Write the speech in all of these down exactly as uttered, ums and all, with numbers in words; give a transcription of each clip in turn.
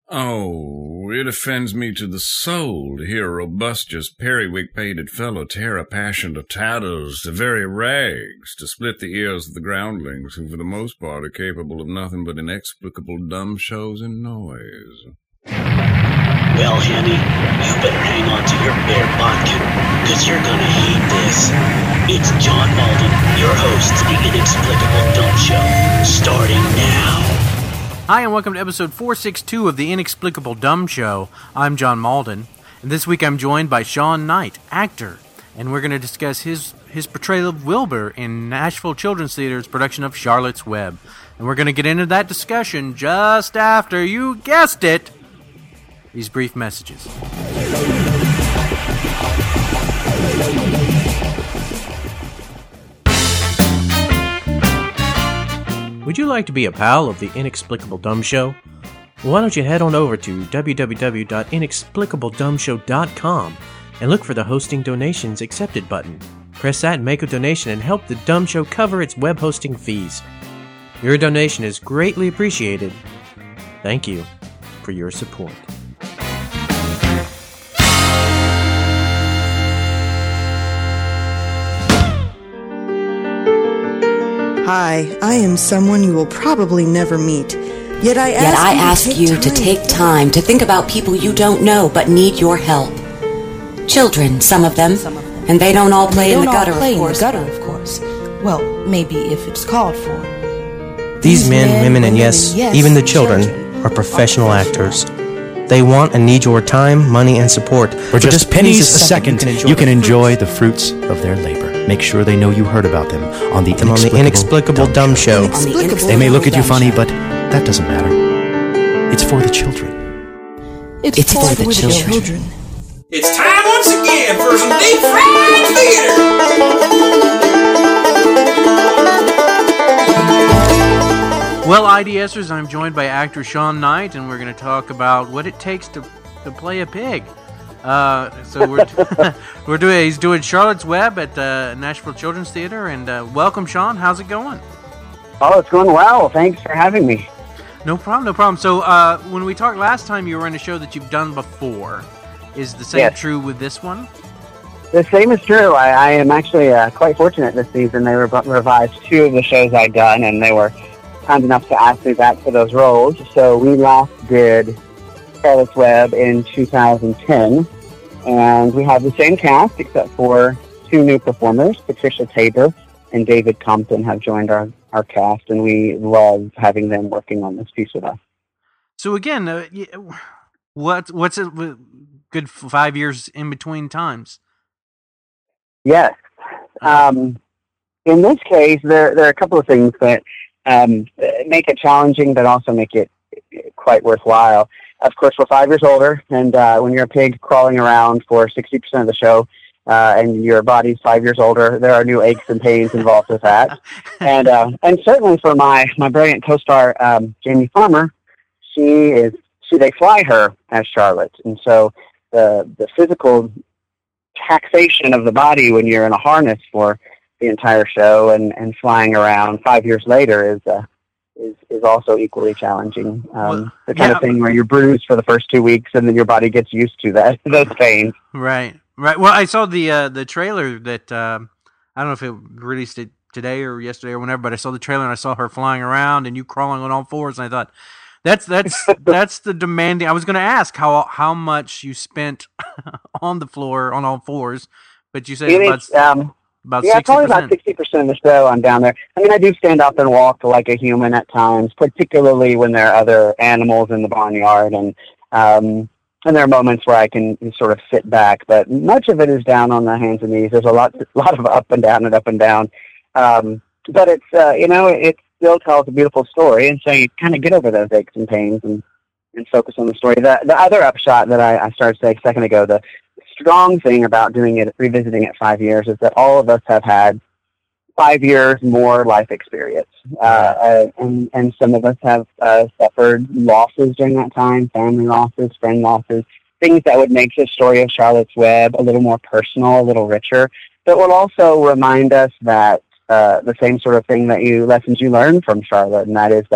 Oh, it offends me to the soul to hear a robustious, periwig-pated fellow tear a passion to tatters, to very rags, to split the ears of the groundlings, who for the most part are capable of nothing but inexplicable dumb shows and noise. Well, Henny, you better hang on to your bear bunk, cause you're gonna hate this. It's John Malden, your host of the Inexplicable Dumb Show, starting now. Hi, and welcome to episode four sixty-two of the Inexplicable Dumb Show. I'm John Malden, and this week I'm joined by Sean Knight, actor, and we're going to discuss his, his portrayal of Wilbur in Nashville Children's Theater's production of Charlotte's Web. And we're going to get into that discussion just after, you guessed it, these brief messages. Would you like to be a pal of the Inexplicable Dumb Show? Well, why don't you head on over to w w w dot inexplicable dumb show dot com and look for the Hosting Donations Accepted button. Press that and make a donation and help the Dumb Show cover its web hosting fees. Your donation is greatly appreciated. Thank you for your support. Hi, I am someone you will probably never meet. Yet I ask, Yet I you, ask to you to take time to think about people you don't know but need your help. Children, some of them, and they don't all play in the gutter, of course. They don't all play in the gutter, of course. Well, maybe if it's called for. These men, women, and yes, even the children are professional actors. They want and need your time, money, and support. For just pennies a second, you can enjoy the fruits of their labor. Make sure they know you heard about them on the Them on the Inexplicable, Inexplicable Dumb, Dumb Show. Inexplicable They may look at you Dumb funny, Show. but that doesn't matter. It's for the children. It's, It's for, for the the children. children. It's time once again for some deep fried theater. Well, IDSers, I'm joined by actor Sean Knight, and we're going to talk about what it takes to, to play a pig. Uh, so we're we're doing. He's doing Charlotte's Web at the Nashville Children's Theater, and uh, welcome, Sean. How's it going? Oh, it's going well. Thanks for having me. No problem, no problem. So uh, when we talked last time, you were in a show that you've done before. Is the same Yes. true with this one? The same is true. I, I am actually uh, quite fortunate this season. They re- revised two of the shows I'd done, and they were kind enough to ask me back for those roles. So we last did Charlotte's Web in two thousand ten, and we have the same cast except for two new performers. Patricia Tabor and David Compton have joined our, our cast, and we love having them working on this piece with us. So again, uh, y- what what's it? Good five years in between times. Yes. Um, in this case, there there are a couple of things that um, make it challenging, but also make it quite worthwhile. Of course, we're five years older, and uh, when you're a pig crawling around for sixty percent of the show, uh, and your body's five years older, there are new aches and pains involved with that. And uh, and certainly for my, my brilliant co-star, um, Jamie Farmer, she is she they fly her as Charlotte, and so the the physical taxation of the body when you're in a harness for the entire show and, and flying around five years later is uh, is is also equally challenging. Um, Well, the kind yeah. of thing where you're bruised for the first two weeks and then your body gets used to that those pains. Right, right. Well, I saw the uh, the trailer that uh, I don't know if it released it today or yesterday or whenever, but I saw the trailer and I saw her flying around and you crawling on all fours, and I thought that's that's that's the demanding. I was going to ask how how much you spent on the floor on all fours, but you said It about is, um, about yeah, sixty probably about percent. sixty percent of the show I'm down there. I mean, I do stand up and walk like a human at times, particularly when there are other animals in the barnyard, and um, and there are moments where I can sort of sit back, but much of it is down on the hands and knees. There's a lot, a lot of up and down and up and down, um, but it's uh, you know, it still tells a beautiful story, and so you kind of get over those aches and pains and, and focus on the story. The the other upshot that I, I started saying a second ago, the strong thing about doing it, revisiting it five years, is that all of us have had five years more life experience, uh, uh, and and some of us have uh, suffered losses during that time, family losses, friend losses, things that would make the story of Charlotte's Web a little more personal, a little richer, but will also remind us that uh, the same sort of thing that you lessons you learn from Charlotte, and that is that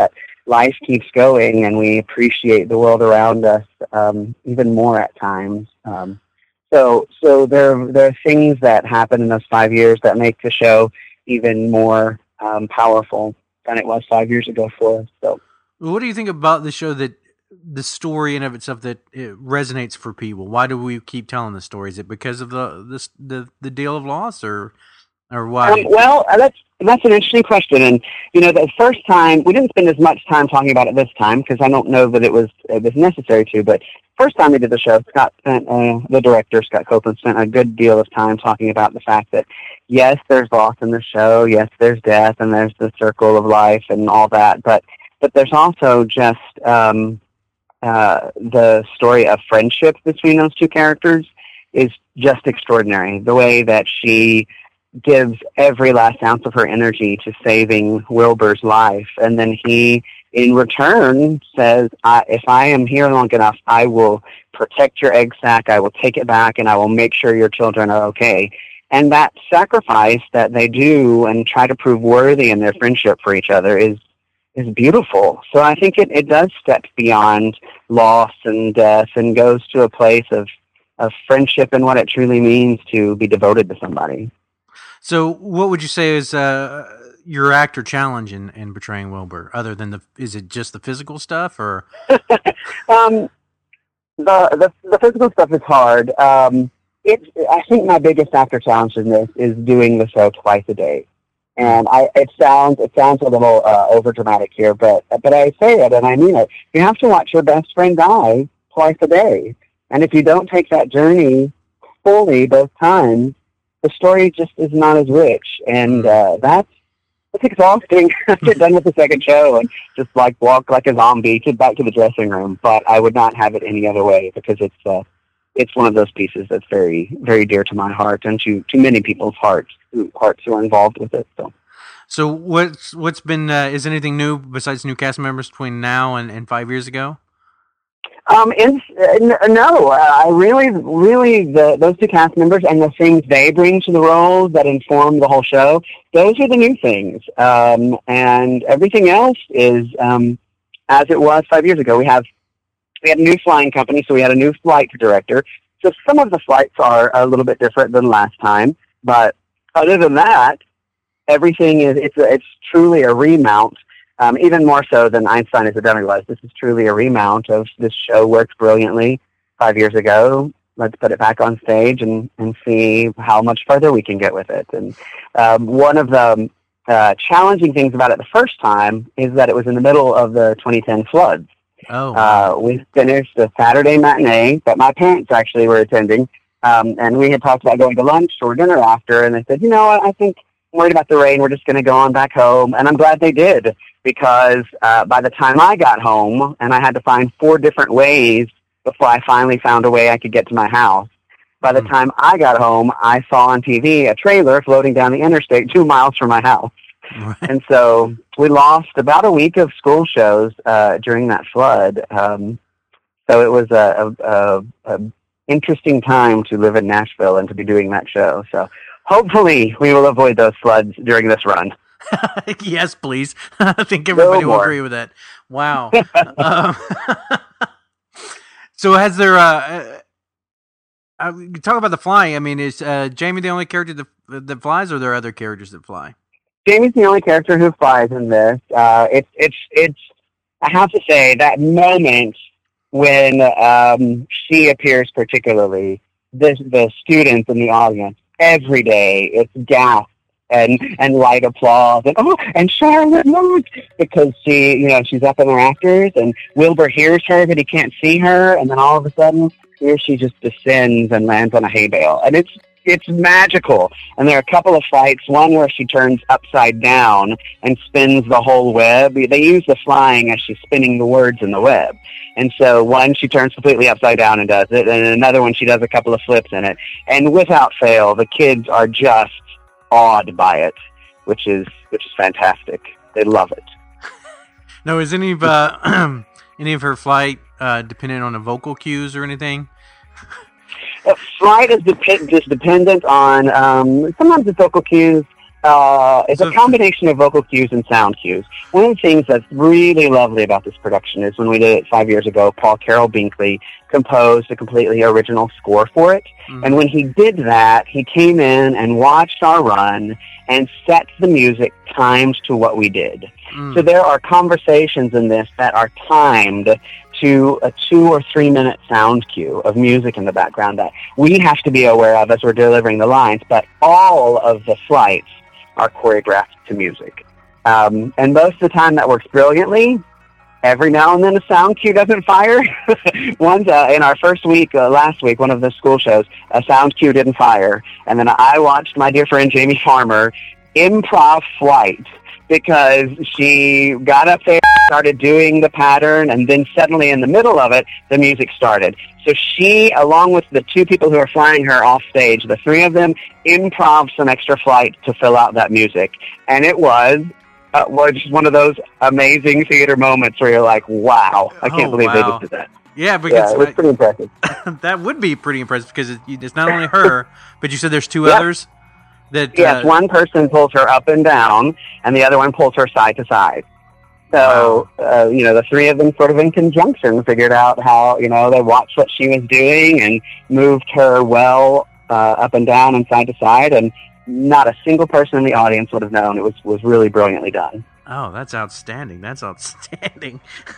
life keeps going and we appreciate the world around us um, even more at times. Um, so so there, there are things that happen in those five years that make the show even more um, powerful than it was five years ago for us. So, what do you think about the show, that the story in of itself, that it resonates for people? Why do we keep telling the story? Is it because of the the the, the deal of loss, or or why? Um, well, that's that's an interesting question, and you know, the first time we didn't spend as much time talking about it this time because I don't know that it was it was necessary to. But first time we did the show, Scott spent uh, the director Scott Copeland spent a good deal of time talking about the fact that yes, there's loss in the show, yes, there's death, and there's the circle of life and all that, but but there's also just um, uh, the story of friendship between those two characters is just extraordinary. The way that she gives every last ounce of her energy to saving Wilbur's life, and then he, in return, says, I, if I am here long enough, I will protect your egg sac, I will take it back, and I will make sure your children are okay. And that sacrifice that they do and try to prove worthy in their friendship for each other is is beautiful. So I think it, it does step beyond loss and death and goes to a place of, of friendship and what it truly means to be devoted to somebody. So what would you say is uh, your actor challenge in, in portraying Wilbur, other than the, is it just the physical stuff, or? um, the, the the physical stuff is hard. Um, it, I think my biggest actor challenge in this is doing the show twice a day. And I, it sounds it sounds a little uh, over dramatic here, but but I say it and I mean it. You have to watch your best friend die twice a day, and if you don't take that journey fully both times, the story just is not as rich, and uh, that's that's exhausting. I get done with the second show and just like walk like a zombie to back to the dressing room. But I would not have it any other way because it's uh, it's one of those pieces that's very very dear to my heart and to, to many people's hearts who hearts who are involved with it. So, so what's what's been uh, is anything new besides new cast members between now and, and five years ago? Um, in, uh, no, uh, I really, really, the, those two cast members and the things they bring to the roles that inform the whole show, those are the new things. Um, and everything else is, um, as it was five years ago. We have, we had a new flying company, so we had a new flight director. So some of the flights are a little bit different than last time, but other than that, everything is, it's, a, it's truly a remount. Um, even more so than Einstein is a Dummy was. This is truly a remount of this show worked brilliantly five years ago. Let's put it back on stage and, and see how much further we can get with it. And um, one of the uh, challenging things about it the first time is that it was in the middle of the twenty ten floods. Oh. Uh, we finished a Saturday matinee that my parents actually were attending, um, and we had talked about going to lunch or dinner after, and they said, you know, I, I think I'm worried about the rain. We're just going to go on back home. And I'm glad they did, because uh, by the time I got home, and I had to find four different ways before I finally found a way I could get to my house, by the mm. time I got home, I saw on T V a trailer floating down the interstate two miles from my house. Right. And so we lost about a week of school shows uh, during that flood. Um, so it was a, a, a, a interesting time to live in Nashville and to be doing that show. So hopefully we will avoid those floods during this run. Yes, please. I think everybody will agree with that. Wow. um, so has there, uh, uh, talk about the flying. I mean, is uh, Jamie the only character that, that flies, or are there other characters that fly? Jamie's the only character who flies in this. Uh, it's, it's, it's, I have to say, that moment when um, she appears particularly, this, the students in the audience, every day, it's gasp and, and light applause, and oh, and Charlotte moves, because she, you know, she's up in the rafters, and Wilbur hears her, but he can't see her, and then all of a sudden, here she just descends and lands on a hay bale, and it's, it's magical. And there are a couple of fights, one where she turns upside down and spins the whole web. They use the flying as she's spinning the words in the web. And so one, she turns completely upside down and does it, and another one, she does a couple of flips in it. And without fail, the kids are just awed by it, which is which is fantastic. They love it. Now, is any of uh, any of her flight uh, dependent on the vocal cues or anything? Uh, flight is, dep- is dependent on, um, sometimes it's vocal cues, Uh, it's a combination of vocal cues and sound cues. One of the things that's really lovely about this production is when we did it five years ago, Paul Carroll Binkley composed a completely original score for it. Mm-hmm. And when he did that, he came in and watched our run and set the music timed to what we did. Mm. So there are conversations in this that are timed to a two or three minute sound cue of music in the background that we have to be aware of as we're delivering the lines, but all of the flights are choreographed to music. Um, and most of the time that works brilliantly. Every now and then a sound cue doesn't fire. Once uh, in our first week, uh, last week, one of the school shows, a sound cue didn't fire. And then I watched my dear friend Jamie Farmer improv flight because she got up there, started doing the pattern, and then suddenly in the middle of it, the music started. So she, along with the two people who are flying her off stage, the three of them improv some extra flight to fill out that music. And it was uh, was just one of those amazing theater moments where you're like, wow, I can't oh, believe wow. they just did that. Yeah, because yeah, it was pretty impressive. That would be pretty impressive because it, it's not only her, but you said there's two yep. others? That, yes, uh, one person pulls her up and down, and the other one pulls her side to side. So, wow. uh, you know, the three of them sort of in conjunction figured out how, you know, they watched what she was doing and moved her well uh, up and down and side to side, and not a single person in the audience would have known. It was, was really brilliantly done. Oh, that's outstanding. That's outstanding.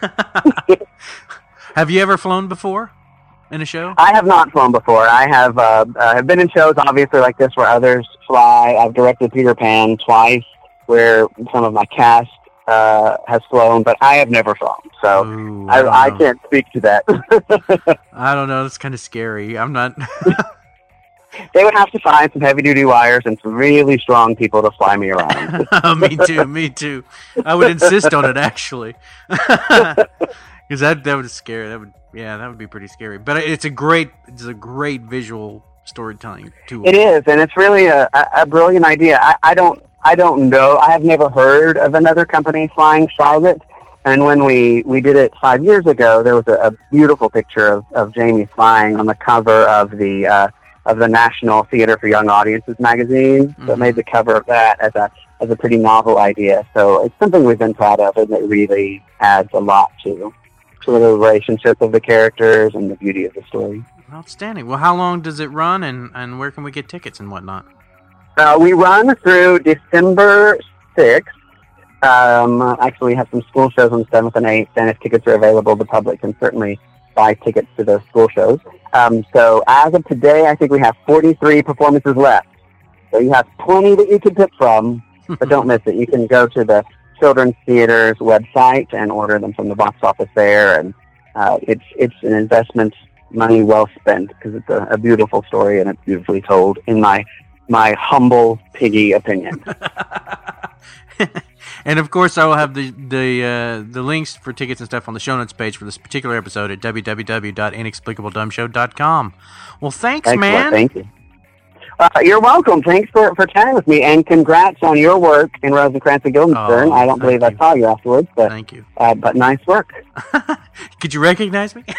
Have you ever flown before in a show? I have not flown before. I have uh, uh, have been in shows, obviously, like this where others fly. I've directed Peter Pan twice, where some of my cast uh, has flown, but I have never flown. So Ooh, I, I, I can't speak to that. I don't know. That's kind of scary. I'm not... They would have to find some heavy-duty wires and some really strong people to fly me around. Me too, me too. I would insist on it, actually. Because that, that would scare. That would, yeah, that would be pretty scary. But it's a great, it's a great visual storytelling tool. It is, and it's really a, a brilliant idea. I, I don't, I don't know. I have never heard of another company flying Charlotte. And when we, we did it five years ago, there was a, a beautiful picture of, of Jamie flying on the cover of the uh, of the National Theater for Young Audiences magazine. Mm-hmm. So it made the cover of that as a as a pretty novel idea. So it's something we've been proud of, and it really adds a lot to to the relationship of the characters and the beauty of the story. Outstanding. Well, how long does it run, and, and where can we get tickets and whatnot? Uh, we run through December sixth. Um, actually, we have some school shows on the seventh and eighth, and if tickets are available, the public can certainly buy tickets to those school shows. Um, so as of today, I think we have forty-three performances left. So you have plenty that you can pick from, but don't miss it. You can go to the Children's Theater's website and order them from the box office there, and uh, it's it's an investment, money well spent, because it's a, a beautiful story and it's beautifully told, in my my humble piggy opinion. And of course, I will have the the uh, the links for tickets and stuff on the show notes page for this particular episode at w w w dot inexplicable dumb show dot com. Well, thanks, Excellent. man. Thank you. Uh, you're welcome. Thanks for, for chatting with me, and congrats on your work in Rosencrantz and Guildenstern. Oh, I don't believe you. I saw you afterwards, but thank you. Uh, but nice work. Could you recognize me?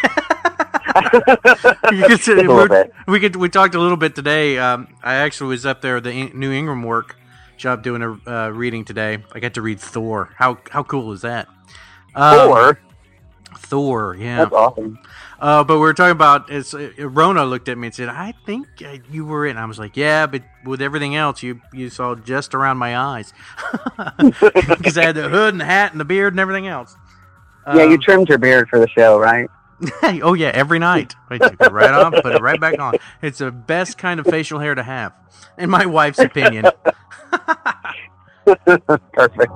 you could, a little bit. We could. We talked a little bit today. Um, I actually was up there at the In- New Ingram work shop doing a uh, reading today. I got to read Thor. How how cool is that? Um, Thor. Thor. Yeah. That's awesome. Uh, but we were talking about, it's, uh, Rona looked at me and said, I think uh, you were in. I was like, yeah, but with everything else, you you saw just around my eyes. Because I had the hood and the hat and the beard and everything else. Yeah, um, you um, trimmed your beard for the show, right? Oh, yeah, every night. I took it right off, put it right back on. It's the best kind of facial hair to have, in my wife's opinion. Perfect.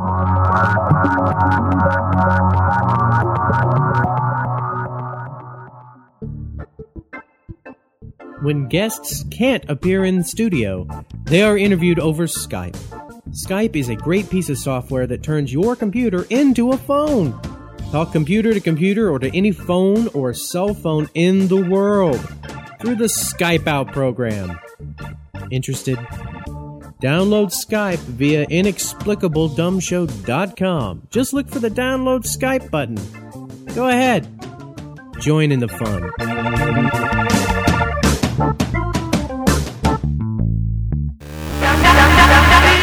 When guests can't appear in the studio, they are interviewed over Skype. Skype is a great piece of software that turns your computer into a phone. Talk computer to computer or to any phone or cell phone in the world through the Skype Out program. Interested? Download Skype via inexplicable dumb show dot com. Just look for the download Skype button. Go ahead. Join in the fun.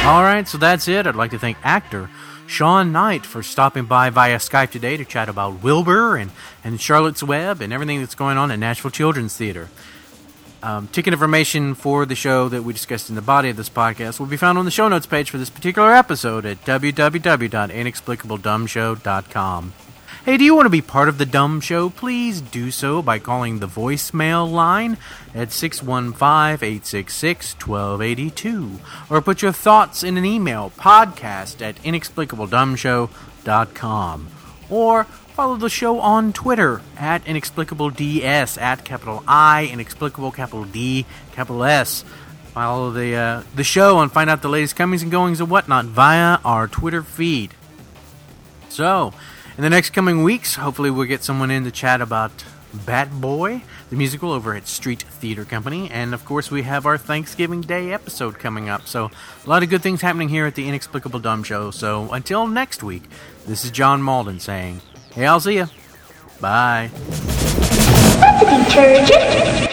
All right, so that's it. I'd like to thank actor Sean Knight for stopping by via Skype today to chat about Wilbur and, and Charlotte's Web and everything that's going on at Nashville Children's Theater. Um, ticket information for the show that we discussed in the body of this podcast will be found on the show notes page for this particular episode at w w w dot inexplicable dumb show dot com. Hey, do you want to be part of the Dumb Show? Please do so by calling the voicemail line at six one five, eight six six, one two eight two or put your thoughts in an email, podcast at inexplicable dumb show dot com, or follow the show on Twitter at inexplicableds, at capital I, inexplicable, capital D, capital S. Follow the, uh, the show and find out the latest comings and goings and whatnot via our Twitter feed. So, in the next coming weeks, hopefully we'll get someone in to chat about Bat Boy, the musical over at Street Theater Company. And, of course, we have our Thanksgiving Day episode coming up. So, a lot of good things happening here at the Inexplicable Dumb Show. So, until next week, this is John Malden saying, hey, I'll see ya. Bye. That's encouraging.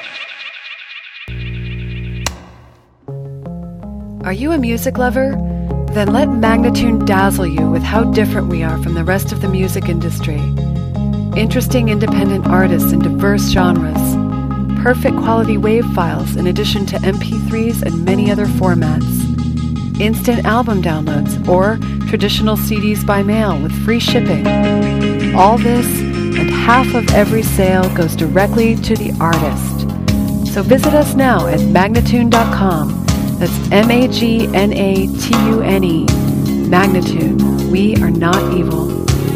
Are you a music lover? Then let Magnatune dazzle you with how different we are from the rest of the music industry. Interesting independent artists in diverse genres. Perfect quality WAV files in addition to M P threes and many other formats. Instant album downloads or traditional C Ds by mail with free shipping. All this and half of every sale goes directly to the artist. So visit us now at magnatune dot com. That's M A G N A T U N E. Magnatune. We are not evil.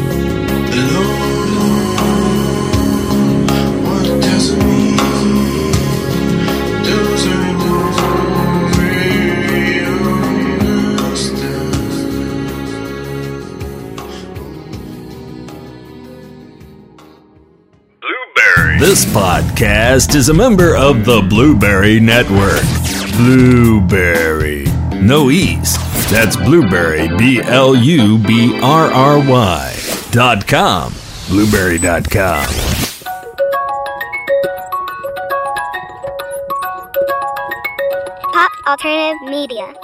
What does it mean? Those are Blueberry. This podcast is a member of the Blueberry Network. Blueberry. No E's. That's Blueberry, B L U B R R Y dot com. Blueberry dot com. Pop Alternative Media.